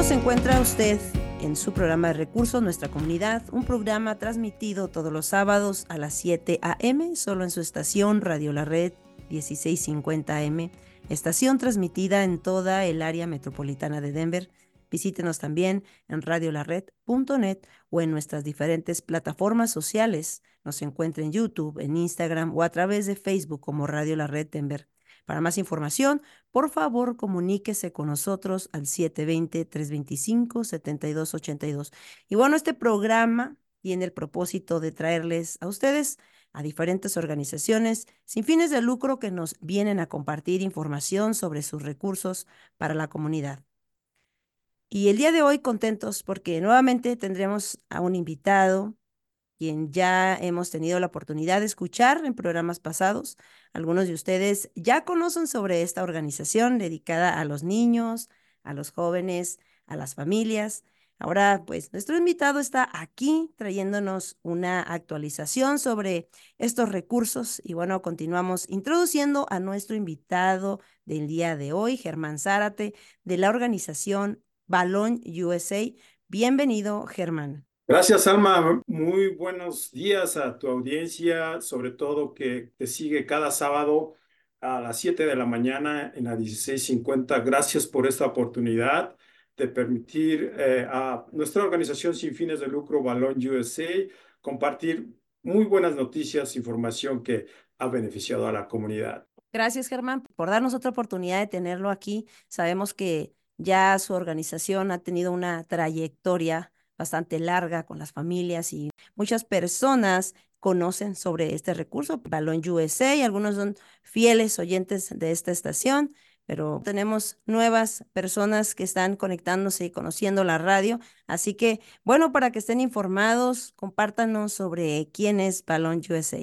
Bienvenido, se encuentra usted en su programa de Recursos, Nuestra Comunidad, un programa transmitido todos los sábados a las 7 a.m., solo en su estación Radio La Red 1650 AM, estación transmitida en toda el área metropolitana de Denver. Visítenos también en radiolared.net o en nuestras diferentes plataformas sociales. Nos encuentra en YouTube, en Instagram o a través de Facebook como Radio La Red Denver. Para más información, por favor, comuníquese con nosotros al 720-325-7282. Y bueno, este programa tiene el propósito de traerles a ustedes a diferentes organizaciones sin fines de lucro que nos vienen a compartir información sobre sus recursos para la comunidad. Y el día de hoy contentos porque nuevamente tendremos a un invitado quien ya hemos tenido la oportunidad de escuchar en programas pasados. Algunos de ustedes ya conocen sobre esta organización dedicada a los niños, a los jóvenes, a las familias. Ahora, pues, nuestro invitado está aquí trayéndonos una actualización sobre estos recursos. Y bueno, continuamos introduciendo a nuestro invitado del día de hoy, Germán Zárate, de la organización Balón USA. Bienvenido, Germán. Gracias, Alma. Muy buenos días a tu audiencia, sobre todo que te sigue cada sábado a las 7 de la mañana en la 1650. Gracias por esta oportunidad de permitir a nuestra organización sin fines de lucro, Balón USA, compartir muy buenas noticias, información que ha beneficiado a la comunidad. Gracias, Germán, por darnos otra oportunidad de tenerlo aquí. Sabemos que ya su organización ha tenido una trayectoria bastante larga con las familias y muchas personas conocen sobre este recurso, Balón USA, y algunos son fieles oyentes de esta estación, pero tenemos nuevas personas que están conectándose y conociendo la radio. Así que, bueno, para que estén informados, compártanos sobre quién es Balón USA.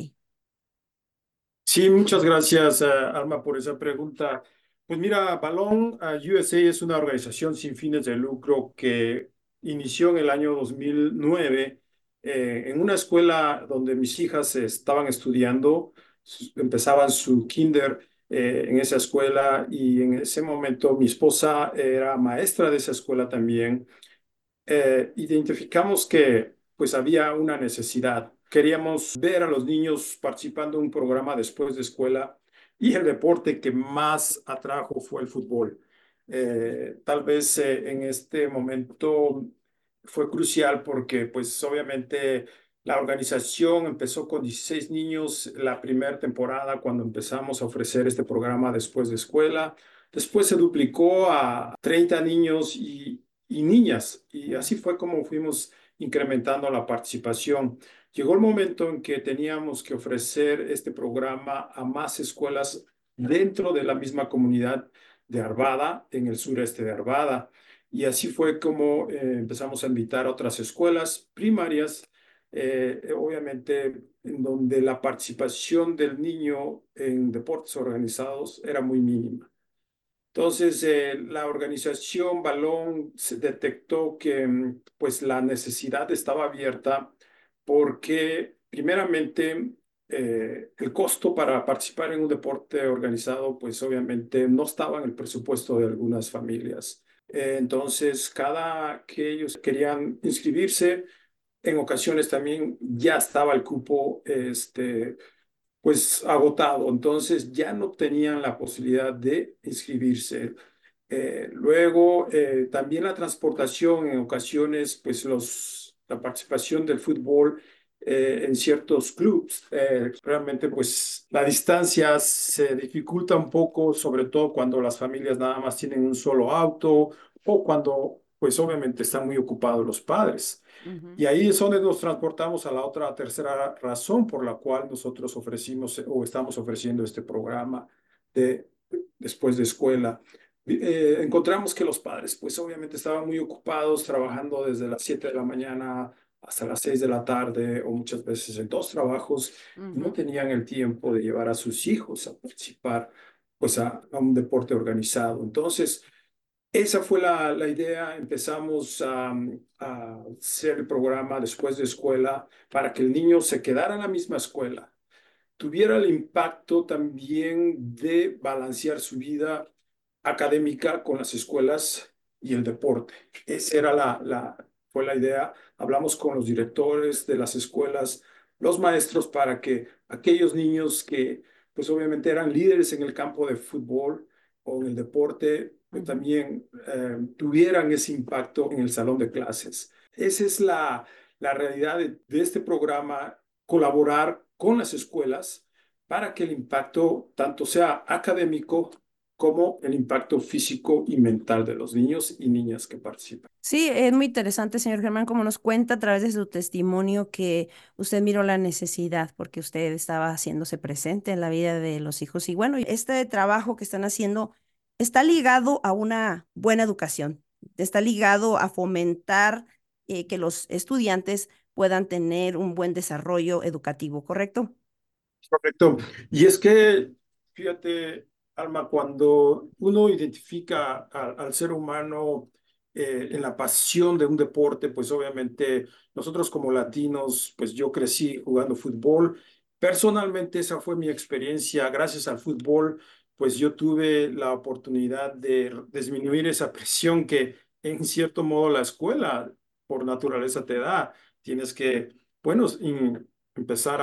Sí, muchas gracias, Alma, por esa pregunta. Pues mira, Balón USA es una organización sin fines de lucro que inició en el año 2009 en una escuela donde mis hijas estaban estudiando, empezaban su kinder en esa escuela y en ese momento mi esposa era maestra de esa escuela también. Identificamos que pues había una necesidad. Queríamos ver a los niños participando en un programa después de escuela y el deporte que más atrajo fue el fútbol. Tal vez en este momento fue crucial porque pues obviamente la organización empezó con 16 niños la primera temporada cuando empezamos a ofrecer este programa después de escuela. Después se duplicó a 30 niños y niñas. Y así fue como fuimos incrementando la participación. Llegó el momento en que teníamos que ofrecer este programa a más escuelas dentro de la misma comunidad de Arvada, en el sureste de Arvada. Y así fue como empezamos a invitar a otras escuelas primarias, obviamente en donde la participación del niño en deportes organizados era muy mínima. Entonces, la organización Balón se detectó que pues la necesidad estaba abierta porque primeramente el costo para participar en un deporte organizado pues obviamente no estaba en el presupuesto de algunas familias. Entonces, cada que ellos querían inscribirse, en ocasiones también ya estaba el cupo pues agotado, entonces ya no tenían la posibilidad de inscribirse. Luego, también la transportación en ocasiones, pues la participación del fútbol en ciertos clubes, realmente pues la distancia se dificulta un poco, sobre todo cuando las familias nada más tienen un solo auto o cuando pues obviamente están muy ocupados los padres. Ujú. Y ahí es donde nos transportamos a la otra tercera razón por la cual nosotros ofrecimos o estamos ofreciendo este programa de después de escuela. Encontramos que los padres, pues obviamente estaban muy ocupados trabajando desde las 7 de la mañana hasta las 6 de la tarde o muchas veces en dos trabajos, y no Ujú. tenían el tiempo de llevar a sus hijos a participar pues a un deporte organizado. Entonces, esa fue la idea. Empezamos a hacer el programa después de escuela para que el niño se quedara en la misma escuela, tuviera el impacto también de balancear su vida académica con las escuelas y el deporte. Esa era fue la idea. Hablamos con los directores de las escuelas, los maestros, para que aquellos niños que pues obviamente eran líderes en el campo de fútbol o en el deporte, Ujú. también tuvieran ese impacto en el salón de clases. Esa es la realidad de este programa, colaborar con las escuelas para que el impacto tanto sea académico como el impacto físico y mental de los niños y niñas que participan. Sí, es muy interesante, señor Germán, como nos cuenta a través de su testimonio que usted miró la necesidad porque usted estaba haciéndose presente en la vida de los hijos. Y bueno, este trabajo que están haciendo está ligado a una buena educación, está ligado a fomentar que los estudiantes puedan tener un buen desarrollo educativo, ¿correcto? Correcto. Y es que, fíjate, Alma, cuando uno identifica al ser humano en la pasión de un deporte, pues obviamente nosotros como latinos, pues yo crecí jugando fútbol. Personalmente esa fue mi experiencia. Gracias al fútbol, pues yo tuve la oportunidad de disminuir esa presión que en cierto modo la escuela por naturaleza te da. Tienes que, bueno, empezar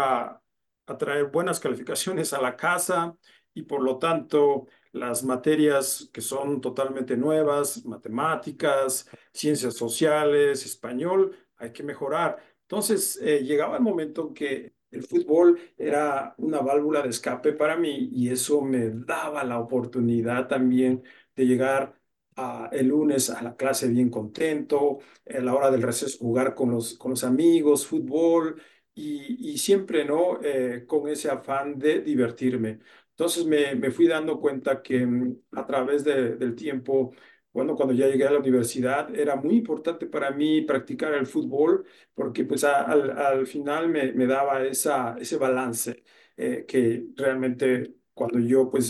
a traer buenas calificaciones a la casa y por lo tanto las materias que son totalmente nuevas, matemáticas, ciencias sociales, español, hay que mejorar. Entonces llegaba el momento en que el fútbol era una válvula de escape para mí y eso me daba la oportunidad también de llegar el lunes a la clase bien contento, a la hora del receso jugar con los amigos, fútbol y siempre, ¿no? Con ese afán de divertirme. Entonces me fui dando cuenta que a través del tiempo, bueno, cuando ya llegué a la universidad, era muy importante para mí practicar el fútbol porque pues al final me daba ese balance que realmente cuando yo pues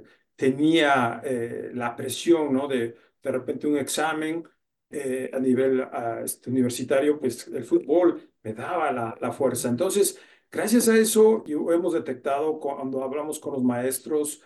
tenía la presión, ¿no? De repente un examen a nivel universitario, pues el fútbol me daba la fuerza. Entonces, gracias a eso, hemos detectado cuando hablamos con los maestros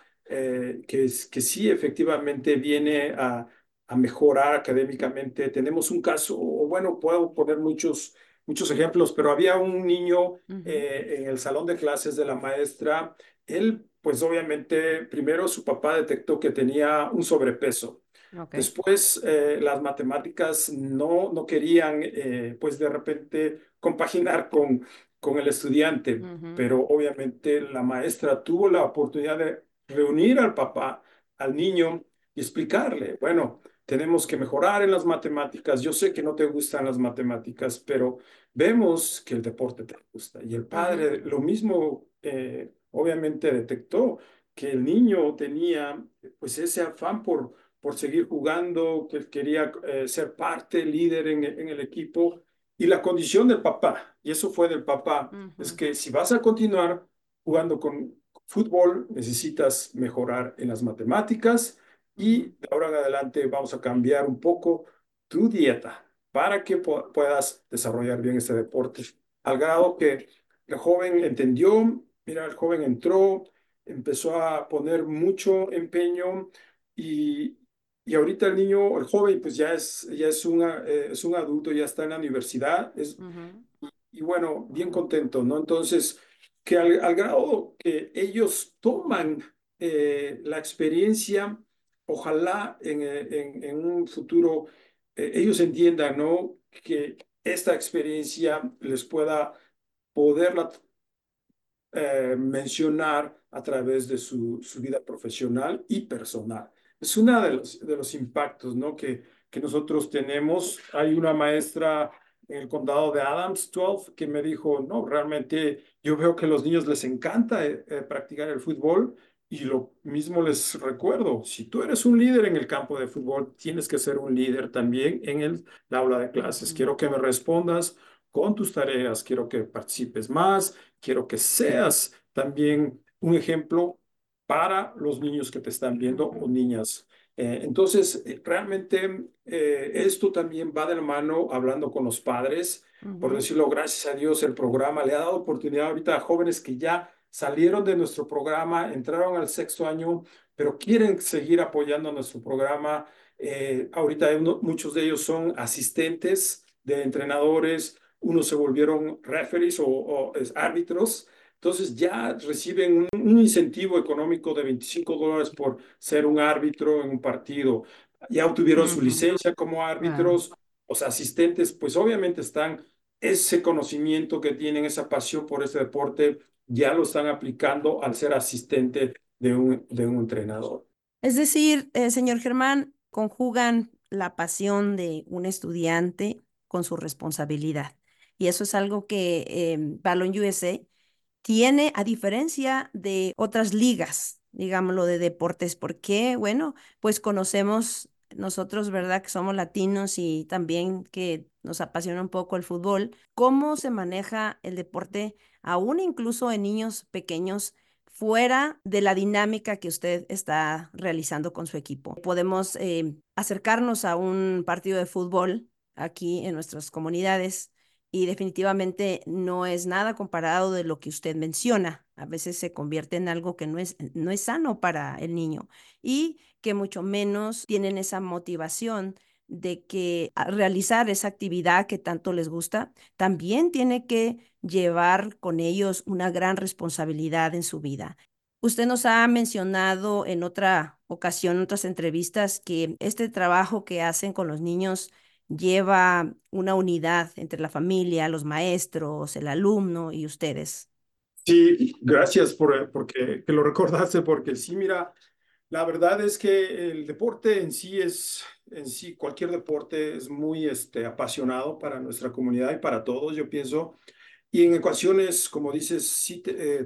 que sí efectivamente viene a mejorar académicamente. Tenemos un caso, o bueno, puedo poner muchos ejemplos, pero había un niño Ujú. en el salón de clases de la maestra. Él, pues obviamente, primero su papá detectó que tenía un sobrepeso. Ok. Después, las matemáticas no querían, pues de repente, compaginar con el estudiante, Ujú. pero obviamente la maestra tuvo la oportunidad de reunir al papá, al niño, y explicarle, bueno, tenemos que mejorar en las matemáticas. Yo sé que no te gustan las matemáticas, pero vemos que el deporte te gusta. Y el Ujú. padre, lo mismo, obviamente detectó que el niño tenía, pues, ese afán por seguir jugando, que él quería ser parte, líder en el equipo, y la condición del papá, y eso fue del papá, es Ujú. que si vas a continuar jugando con fútbol, necesitas mejorar en las matemáticas y Ujú. de ahora en adelante vamos a cambiar un poco tu dieta para que puedas desarrollar bien este deporte. Al grado que el joven entendió, mira, el joven entró, empezó a poner mucho empeño y, y ahorita el niño, el joven, pues es un adulto, ya está en la universidad, Ujú. y bueno, bien contento, ¿no? Entonces, que al grado que ellos toman la experiencia, ojalá en un futuro ellos entiendan, ¿no? Que esta experiencia les pueda poderla mencionar a través de su vida profesional y personal. Es uno de los impactos, ¿no? Que nosotros tenemos. Hay una maestra en el condado de Adams, 12, que me dijo, no, realmente yo veo que a los niños les encanta practicar el fútbol y lo mismo les recuerdo, si tú eres un líder en el campo de fútbol, tienes que ser un líder también en el aula de clases. Ujú. Quiero que me respondas con tus tareas, quiero que participes más. Quiero que seas también un ejemplo para los niños que te están viendo o Ujú. niñas. Entonces, realmente esto también va de la mano hablando con los padres. Por Ujú. decirlo, gracias a Dios, el programa le ha dado oportunidad ahorita a jóvenes que ya salieron de nuestro programa, entraron al sexto año, pero quieren seguir apoyando nuestro programa. Ahorita muchos de ellos son asistentes de entrenadores, unos se volvieron referees o árbitros. Entonces ya reciben un incentivo económico de $25 por ser un árbitro en un partido. Ya obtuvieron su Ujú. licencia como Wow. árbitros. Los asistentes, pues obviamente están, ese conocimiento que tienen, esa pasión por este deporte, ya lo están aplicando al ser asistente de un entrenador. Es decir, señor Germán, conjugan la pasión de un estudiante con su responsabilidad. Y eso es algo que Ballon USA tiene a diferencia de otras ligas, digámoslo, de deportes, porque, bueno, pues conocemos nosotros, ¿verdad? Que somos latinos y también que nos apasiona un poco el fútbol, cómo se maneja el deporte, aún incluso en niños pequeños fuera de la dinámica que usted está realizando con su equipo. Podemos acercarnos a un partido de fútbol aquí en nuestras comunidades y definitivamente no es nada comparado de lo que usted menciona. A veces se convierte en algo que no es sano para el niño y que mucho menos tienen esa motivación de que realizar esa actividad que tanto les gusta también tiene que llevar con ellos una gran responsabilidad en su vida. Usted nos ha mencionado en otra ocasión, en otras entrevistas, que este trabajo que hacen con los niños lleva una unidad entre la familia, los maestros, el alumno y ustedes. Sí, gracias porque que lo recordaste, porque sí, mira, la verdad es que el deporte en sí, cualquier deporte es muy apasionado para nuestra comunidad y para todos, yo pienso. Y en ocasiones, como dices, sí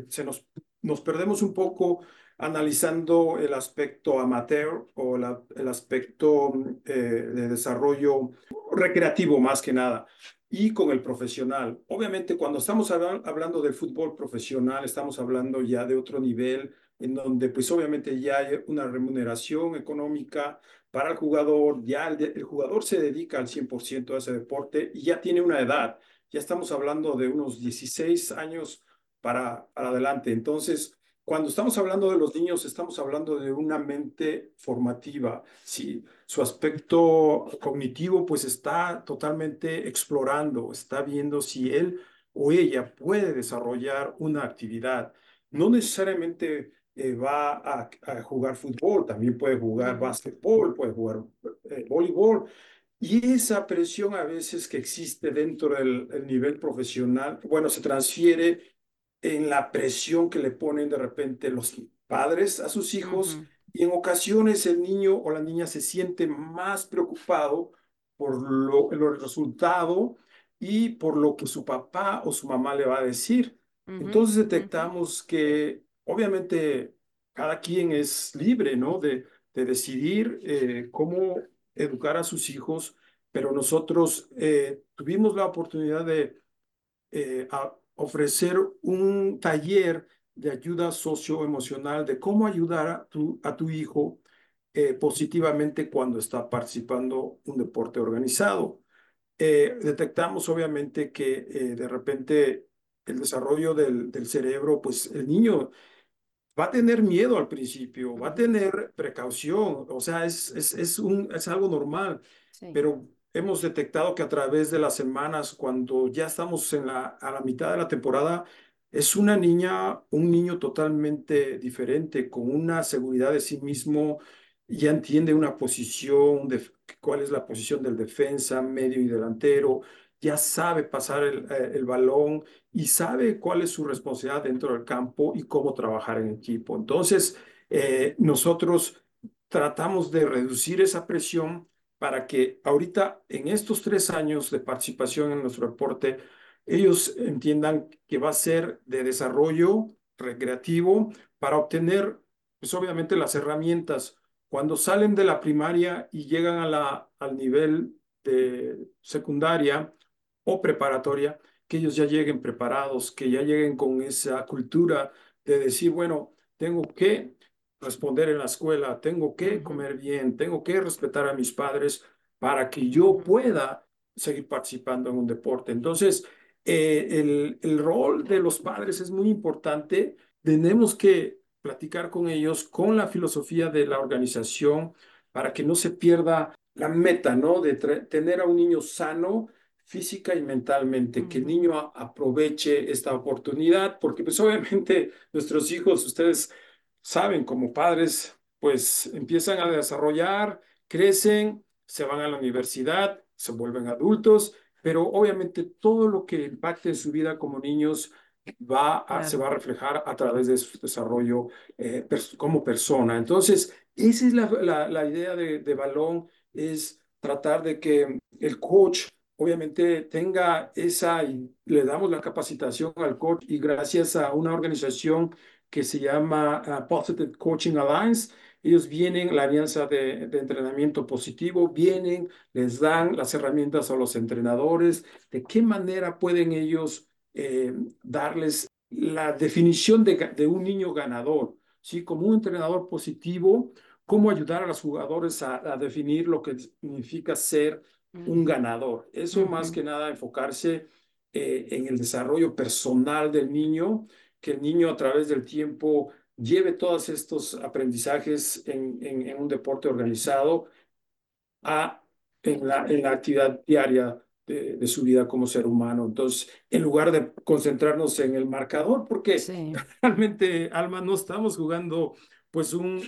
nos perdemos un poco analizando el aspecto amateur o el aspecto de desarrollo recreativo más que nada. Y con el profesional. Obviamente, cuando estamos hablando del fútbol profesional, estamos hablando ya de otro nivel, en donde pues obviamente ya hay una remuneración económica para el jugador, ya el jugador se dedica al 100% a ese deporte y ya tiene una edad. Ya estamos hablando de unos 16 años para adelante. Entonces, cuando estamos hablando de los niños, estamos hablando de una mente formativa. Si su aspecto cognitivo pues está totalmente explorando, está viendo si él o ella puede desarrollar una actividad. No necesariamente va a jugar fútbol, también puede jugar Ujú, básquetbol, puede jugar voleibol. Y esa presión a veces que existe dentro del nivel profesional, bueno, se transfiere en la presión que le ponen de repente los padres a sus hijos ujú, y en ocasiones el niño o la niña se siente más preocupado por el resultado y por lo que su papá o su mamá le va a decir. ujú, Entonces ujú, detectamos que obviamente cada quien es libre, ¿no? De decidir cómo educar a sus hijos, pero nosotros tuvimos la oportunidad de ofrecer un taller de ayuda socioemocional, de cómo ayudar a tu hijo positivamente cuando está participando un deporte organizado. Detectamos obviamente que de repente el desarrollo del cerebro, pues el niño va a tener miedo al principio, va a ujú. tener precaución, o sea, es algo normal, Sí. pero hemos detectado que a través de las semanas, cuando ya estamos a la mitad de la temporada, es una niña, un niño totalmente diferente, con una seguridad de sí mismo, ya entiende una posición, cuál es la posición del defensa, medio y delantero, ya sabe pasar el balón y sabe cuál es su responsabilidad dentro del campo y cómo trabajar en equipo. Entonces, nosotros tratamos de reducir esa presión para que ahorita, en estos 3 años de participación en nuestro deporte, ellos entiendan que va a ser de desarrollo recreativo para obtener, pues obviamente, las herramientas. Cuando salen de la primaria y llegan al nivel de secundaria o preparatoria, que ellos ya lleguen preparados, que ya lleguen con esa cultura de decir, bueno, tengo que responder en la escuela, tengo que Ujú, comer bien, tengo que respetar a mis padres para que yo ujú, pueda seguir participando en un deporte. Entonces, el rol de los padres es muy importante tenemos que platicar con ellos con la filosofía de la organización para que no se pierda la meta, ¿no? De tener a un niño sano física y mentalmente, que el Ujú. niño aproveche esta oportunidad, porque pues obviamente nuestros hijos, ustedes saben, como padres, pues empiezan a desarrollar, crecen, se van a la universidad, se vuelven adultos, pero obviamente todo lo que impacte en su vida como niños se Claro. va a reflejar a través de su desarrollo como persona. Entonces, esa es la idea de Balón, es tratar de que el coach obviamente tenga y le damos la capacitación al coach y gracias a una organización que se llama Positive Coaching Alliance, ellos vienen, la alianza de entrenamiento positivo, vienen, les dan las herramientas a los entrenadores, de qué manera pueden ellos darles la definición de un niño ganador, ¿sí? Como un entrenador positivo, cómo ayudar a los jugadores a definir lo que significa ser un Ujú, ganador. Eso más ujú. que nada enfocarse en el desarrollo personal del niño, que el niño a través del tiempo lleve todos estos aprendizajes en un deporte organizado a, en la actividad diaria de su vida como ser humano. Entonces, en lugar de concentrarnos en el marcador, porque Sí. realmente, Alma, no estamos jugando pues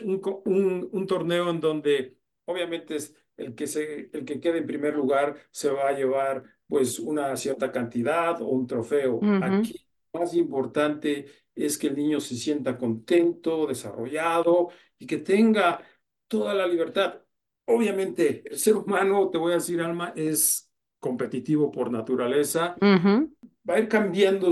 un torneo en donde obviamente es el que quede en primer lugar se va a llevar pues una cierta cantidad o un trofeo. Ujú. Aquí lo más importante es que el niño se sienta contento, desarrollado y que tenga toda la libertad. Obviamente, el ser humano, te voy a decir, Alma, es competitivo por naturaleza, Ujú. va a ir cambiando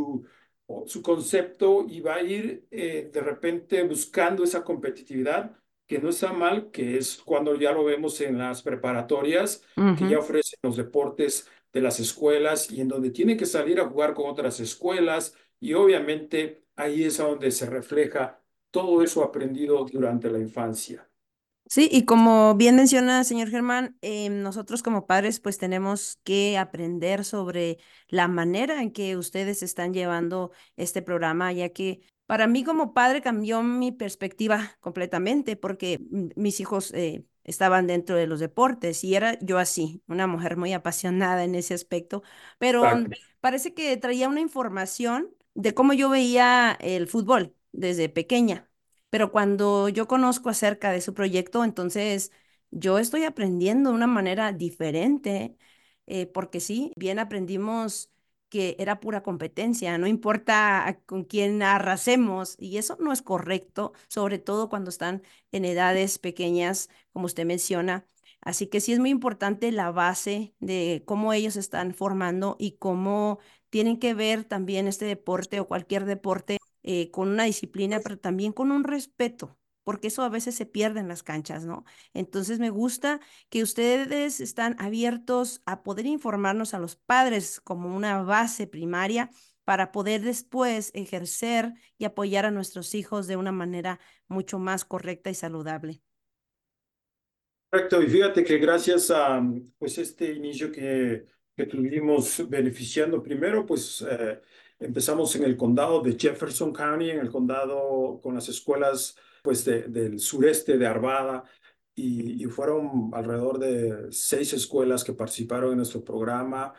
su concepto y va a ir de repente buscando esa competitividad, que no está mal, que es cuando ya lo vemos en las preparatorias, que ya Ujú. ofrecen los deportes de las escuelas y en donde tiene que salir a jugar con otras escuelas y obviamente ahí es a donde se refleja todo eso aprendido durante la infancia. Sí, y como bien menciona, señor Germán, nosotros como padres pues tenemos que aprender sobre la manera en que ustedes están llevando este programa, ya que para mí como padre cambió mi perspectiva completamente, porque mis hijos estaban dentro de los deportes y era yo así, una mujer muy apasionada en ese aspecto, pero parece que traía una información de cómo yo veía el fútbol desde pequeña. Pero cuando yo conozco acerca de su proyecto, entonces yo estoy aprendiendo de una manera diferente, porque sí, bien aprendimos que era pura competencia, no importa con quién arrasemos, y eso no es correcto, sobre todo cuando están en edades pequeñas, como usted menciona. Así que sí es muy importante la base de cómo ellos están formando y cómo tienen que ver también este deporte o cualquier deporte con una disciplina, pero también con un respeto, porque eso a veces se pierde en las canchas, ¿no? Entonces me gusta que ustedes están abiertos a poder informarnos a los padres como una base primaria para poder después ejercer y apoyar a nuestros hijos de una manera mucho más correcta y saludable. Correcto, y fíjate que gracias a pues este inicio que tuvimos beneficiando primero, pues empezamos en el condado de Jefferson County, en el condado con las escuelas pues del sureste de Arvada, y fueron alrededor de 6 escuelas que participaron en nuestro programa.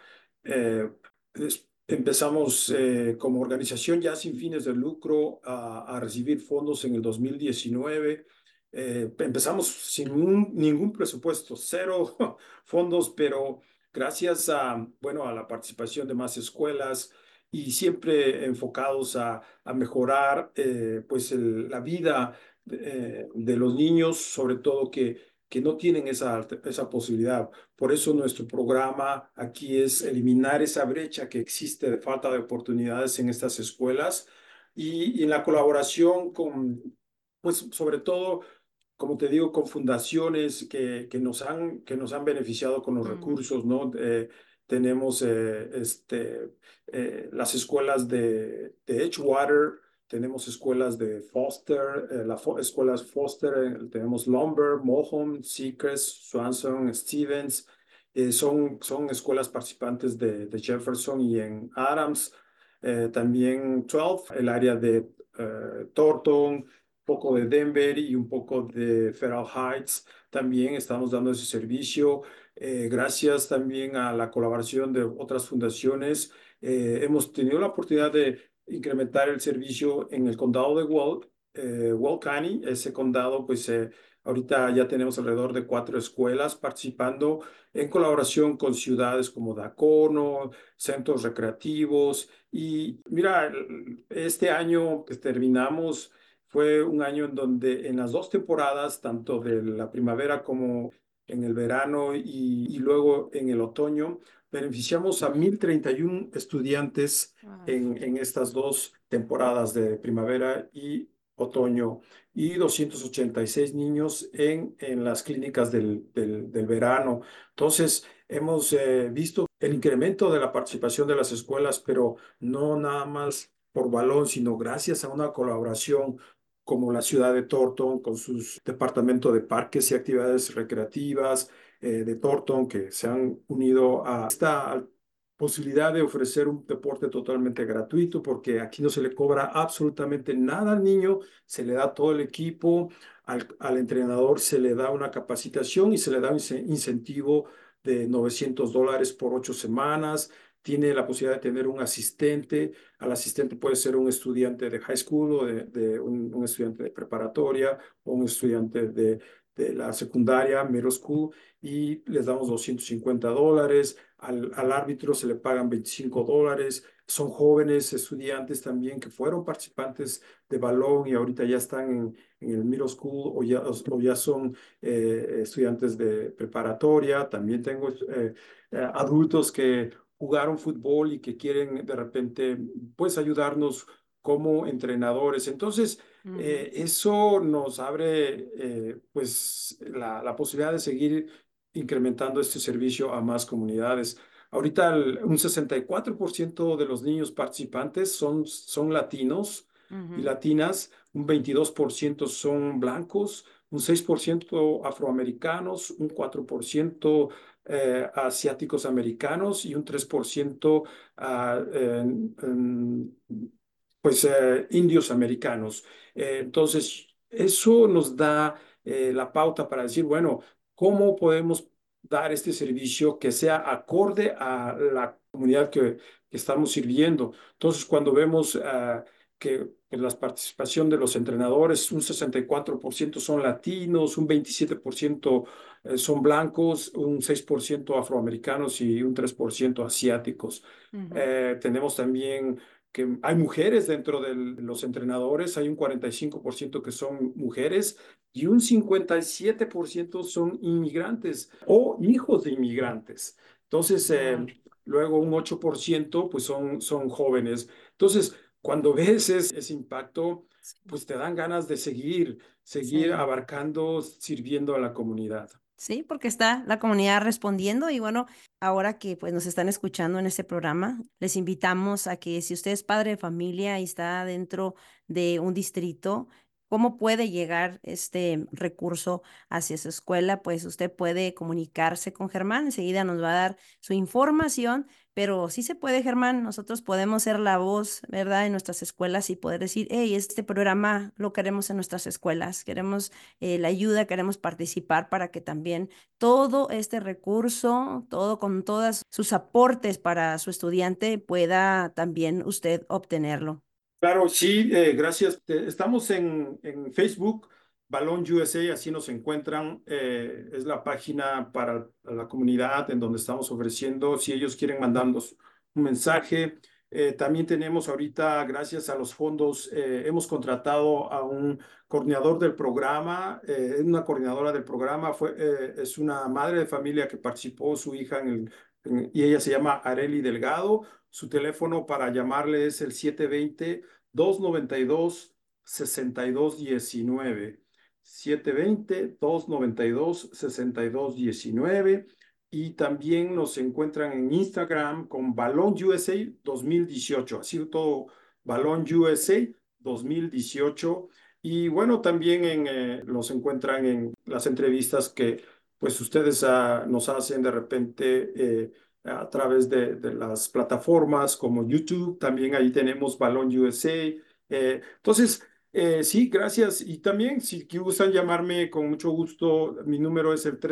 Empezamos como organización ya sin fines de lucro a recibir fondos en el 2019. Empezamos sin ningún presupuesto, cero fondos, pero gracias bueno, a la participación de más escuelas y siempre enfocados a mejorar pues la vida de los niños, sobre todo que no tienen esa posibilidad. Por eso nuestro programa aquí es eliminar esa brecha que existe de falta de oportunidades en estas escuelas y en la colaboración con, pues sobre todo como te digo, con fundaciones que nos han beneficiado con los Ujú. recursos, ¿no? Tenemos las escuelas de Edgewater, tenemos escuelas de Foster, escuelas Foster, tenemos Lumber, Mohon, Seacrest, Swanson, Stevens, son escuelas participantes de Jefferson y en Adams, también 12, el área de Thornton, poco de Denver y un poco de Federal Heights. También estamos dando ese servicio. Gracias también a la colaboración de otras fundaciones, hemos tenido la oportunidad de incrementar el servicio en el condado de Wall County. Ese condado, pues ahorita ya tenemos alrededor de 4 escuelas participando en colaboración con ciudades como Dacono, centros recreativos. Y mira, este año que terminamos fue un año en donde en las 2 temporadas, tanto de la primavera como en el verano y luego en el otoño, beneficiamos a 1,031 estudiantes Wow. en estas 2 temporadas de primavera y otoño y 286 niños en las clínicas del verano. Entonces, hemos visto el incremento de la participación de las escuelas, pero no nada más por balón, sino gracias a una colaboración como la ciudad de Thornton con sus departamentos de parques y actividades recreativas de Thornton que se han unido a esta posibilidad de ofrecer un deporte totalmente gratuito, porque aquí no se le cobra absolutamente nada al niño, se le da todo el equipo, al entrenador se le da una capacitación y se le da un incentivo de $900 por 8 semanas. Tiene la posibilidad de tener un asistente. Al asistente puede ser un estudiante de high school o de un estudiante de preparatoria o un estudiante de la secundaria, middle school, y les damos $250. Al árbitro se le pagan $25. Son jóvenes estudiantes también que fueron participantes de balón y ahorita ya están en el middle school o ya son estudiantes de preparatoria. También tengo adultos que jugaron fútbol y que quieren de repente pues ayudarnos como entrenadores. Entonces, Ujú, eso nos abre pues la posibilidad de seguir incrementando este servicio a más comunidades. Ahorita un 64% de los niños participantes son latinos y ujú, latinas, un 22% son blancos, un 6% afroamericanos, un 4% asiáticos americanos y un 3% ah, pues indios americanos. Entonces, eso nos da la pauta para decir, bueno, ¿cómo podemos dar este servicio que sea acorde a la comunidad que estamos sirviendo? Entonces, cuando vemos que pues, la participación de los entrenadores, un 64% son latinos, un 27% son blancos, un 6% afroamericanos y un 3% asiáticos. ujú. Tenemos también que hay mujeres dentro de los entrenadores, hay un 45% que son mujeres y un 57% son inmigrantes o hijos de inmigrantes. Entonces, Wow. luego un 8% pues son jóvenes. Entonces, cuando ves ese impacto, Sí. pues te dan ganas de seguir Sí. abarcando, sirviendo a la comunidad. Sí, porque está la comunidad respondiendo y bueno, ahora que pues nos están escuchando en este programa, les invitamos a que si usted es padre de familia y está dentro de un distrito, ¿cómo puede llegar este recurso hacia su escuela? Pues usted puede comunicarse con Germán, enseguida nos va a dar su información, pero sí se puede, Germán, nosotros podemos ser la voz, ¿verdad?, en nuestras escuelas y poder decir, hey, este programa lo queremos en nuestras escuelas, queremos la ayuda, queremos participar para que también todo este recurso, todo con todos sus aportes para su estudiante, pueda también usted obtenerlo. Claro, sí, gracias. Estamos en Facebook, Balón USA, así nos encuentran. Es la página para la comunidad en donde estamos ofreciendo, si ellos quieren mandarnos un mensaje. También tenemos ahorita, gracias a los fondos, hemos contratado a un coordinador del programa, es una coordinadora del programa, es una madre de familia que participó, su hija y ella se llama Areli Delgado. Su teléfono para llamarle es el 720-292-6219. 720-292-6219. Y también nos encuentran en Instagram con Balón USA 2018. Así todo, Balón USA 2018. Y bueno, también nos encuentran en las entrevistas que pues ustedes nos hacen de repente a través de las plataformas como YouTube. También ahí tenemos Balón USA Entonces, sí, gracias. Y también, si gustan llamarme, con mucho gusto, mi número es el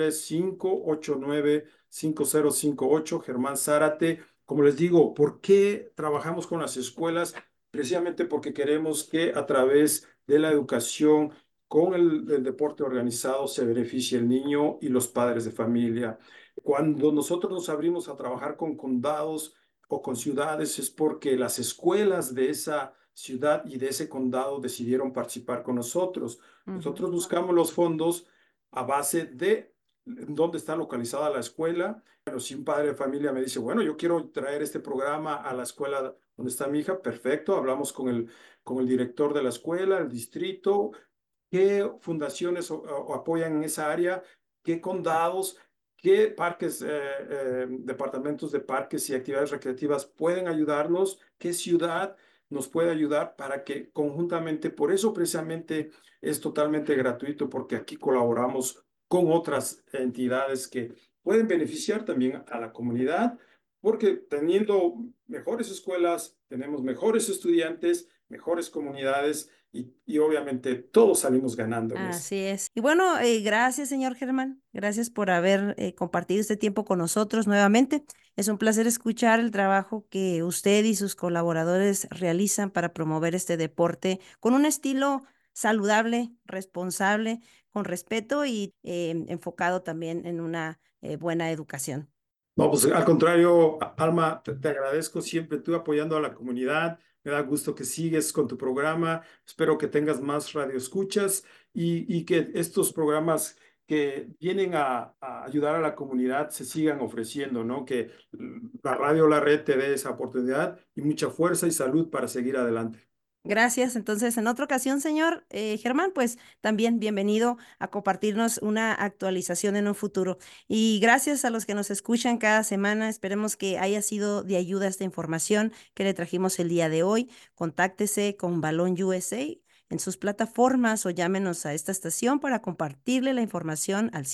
303-589-5058, Germán Zárate. Como les digo, ¿por qué trabajamos con las escuelas? Precisamente porque queremos que a través de la educación, con el deporte organizado, se beneficie el niño y los padres de familia. Cuando nosotros nos abrimos a trabajar con condados o con ciudades, es porque las escuelas de esa ciudad y de ese condado decidieron participar con nosotros. Ujú. Nosotros buscamos los fondos a base de dónde está localizada la escuela. Bueno, si un padre de familia me dice, bueno, yo quiero traer este programa a la escuela donde está mi hija, perfecto, hablamos con el director de la escuela, el distrito, qué fundaciones o apoyan en esa área, qué condados, qué parques, departamentos de parques y actividades recreativas pueden ayudarnos, qué ciudad nos puede ayudar para que conjuntamente, por eso precisamente es totalmente gratuito, porque aquí colaboramos con otras entidades que pueden beneficiar también a la comunidad, porque teniendo mejores escuelas, tenemos mejores estudiantes, mejores comunidades y obviamente todos salimos ganando en esto. Así es. Y bueno, gracias, señor Germán. Gracias por haber compartido este tiempo con nosotros nuevamente. Es un placer escuchar el trabajo que usted y sus colaboradores realizan para promover este deporte con un estilo saludable, responsable, con respeto y enfocado también en una buena educación. No, pues al contrario, Alma, te agradezco siempre tú apoyando a la comunidad. Me da gusto que sigues con tu programa. Espero que tengas más radioescuchas y que estos programas que vienen a ayudar a la comunidad se sigan ofreciendo, ¿no? Que la radio, la red te dé esa oportunidad y mucha fuerza y salud para seguir adelante. Gracias. Entonces, en otra ocasión, señor Germán, pues también bienvenido a compartirnos una actualización en un futuro. Y gracias a los que nos escuchan cada semana. Esperemos que haya sido de ayuda esta información que le trajimos el día de hoy. Contáctese con Balón USA en sus plataformas o llámenos a esta estación para compartirle la información al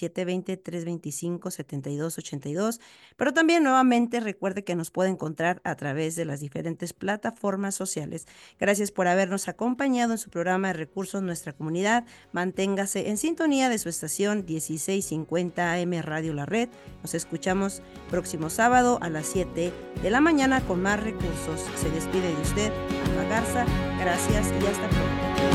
720-325-7282. Pero también nuevamente recuerde que nos puede encontrar a través de las diferentes plataformas sociales. Gracias por habernos acompañado en su programa de Recursos Nuestra Comunidad. Manténgase en sintonía de su estación 1650 AM Radio La Red. Nos escuchamos próximo sábado a las 7 de la mañana con más recursos. Se despide de usted, Alma Garza. Gracias y hasta pronto.